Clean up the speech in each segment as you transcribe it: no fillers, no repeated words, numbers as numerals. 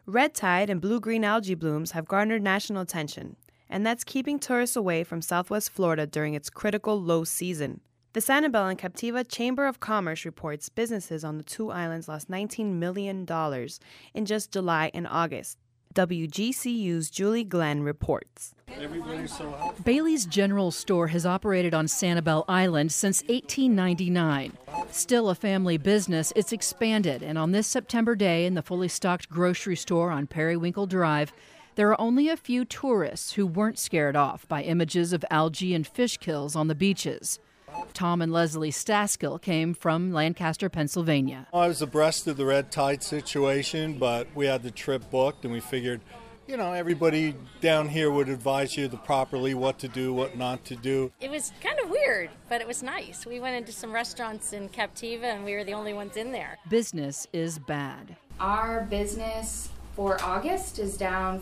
Red tide and blue-green algae blooms have garnered national attention, and that's keeping tourists away from Southwest Florida during its critical low season. The Sanibel and Captiva Chamber of Commerce reports businesses on the two islands lost $19 million in just July and August. WGCU's Julie Glenn reports. Bailey's General Store has operated on Sanibel Island since 1899. Still a family business, it's expanded, and on this September day in the fully stocked grocery store on Periwinkle Drive, there are only a few tourists who weren't scared off by images of algae and fish kills on the beaches. Tom and Leslie Staskill came from Lancaster, Pennsylvania. I was abreast of the red tide situation, but we had the trip booked and we figured, everybody down here would advise you properly what to do, what not to do. It was kind of weird, but it was nice. We went into some restaurants in Captiva and we were the only ones in there. Business is bad. Our business for August is down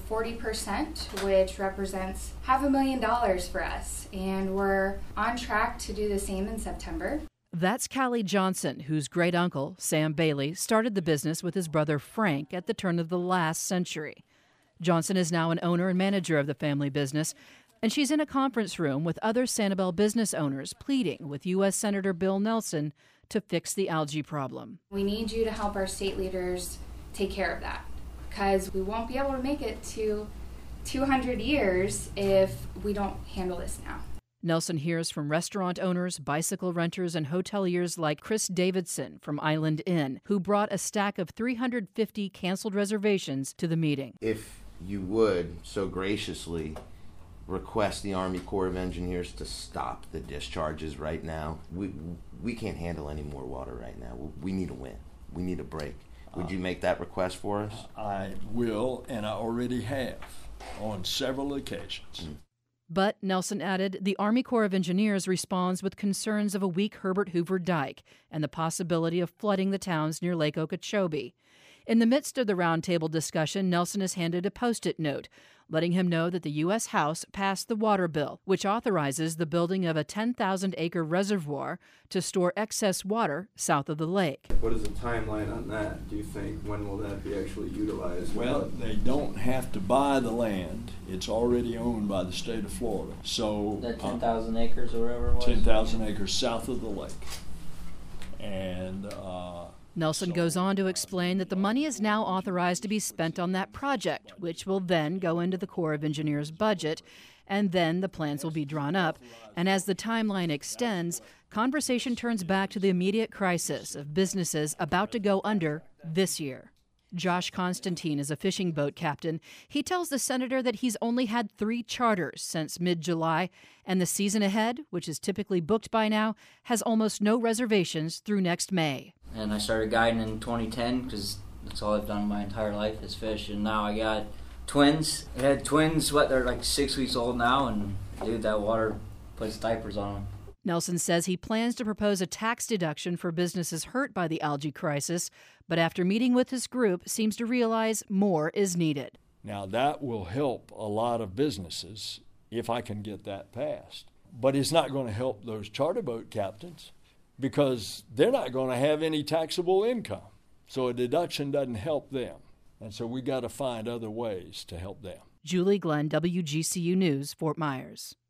40%, which represents $500,000 for us, and we're on track to do the same in September. That's Callie Johnson, whose great-uncle, Sam Bailey, started the business with his brother Frank at the turn of the last century. Johnson is now an owner and manager of the family business, and she's in a conference room with other Sanibel business owners pleading with U.S. Senator Bill Nelson to fix the algae problem. We need you to help our state leaders take care of that, because we won't be able to make it to 200 years if we don't handle this now. Nelson hears from restaurant owners, bicycle renters, and hoteliers like Chris Davidson from Island Inn, who brought a stack of 350 canceled reservations to the meeting. If you would so graciously request the Army Corps of Engineers to stop the discharges right now. We can't handle any more water right now. We need a win. We need a break. Would you make that request for us? I will, and I already have on several occasions. But, Nelson added, the Army Corps of Engineers responds with concerns of a weak Herbert Hoover dike and the possibility of flooding the towns near Lake Okeechobee. In the midst of the roundtable discussion, Nelson is handed a Post-it note, letting him know that the U.S. House passed the water bill, which authorizes the building of a 10,000-acre reservoir to store excess water south of the lake. What is the timeline on that, do you think? When will that be actually utilized? Well, they don't have to buy the land. It's already owned by the state of Florida. So that 10,000 acres or whatever it was? 10,000 acres south of the lake. And Nelson goes on to explain that the money is now authorized to be spent on that project, which will then go into the Corps of Engineers budget, and then the plans will be drawn up. And as the timeline extends, conversation turns back to the immediate crisis of businesses about to go under this year. Josh Constantine is a fishing boat captain. He tells the senator that he's only had 3 charters since mid-July, and the season ahead, which is typically booked by now, has almost no reservations through next May. And I started guiding in 2010 because that's all I've done my entire life is fish. And now I got twins. I had twins, they're like 6 weeks old now, and dude, that water puts diapers on them. Nelson says he plans to propose a tax deduction for businesses hurt by the algae crisis, but after meeting with his group, seems to realize more is needed. Now that will help a lot of businesses if I can get that passed. But it's not going to help those charter boat captains because they're not going to have any taxable income. So a deduction doesn't help them. And so we got to find other ways to help them. Julie Glenn, WGCU News, Fort Myers.